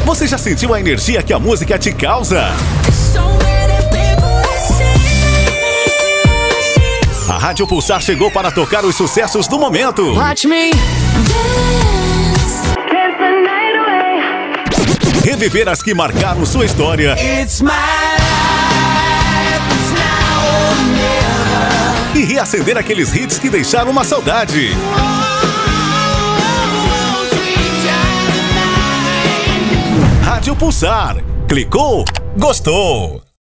Você já sentiu a energia que a música te causa? A Rádio Pulsar chegou para tocar os sucessos do momento. Watch me Reviver as que marcaram sua história. It's my life, it's now or never. E reacender aqueles hits que deixaram uma saudade. Rádio Pulsar. Clicou? Gostou?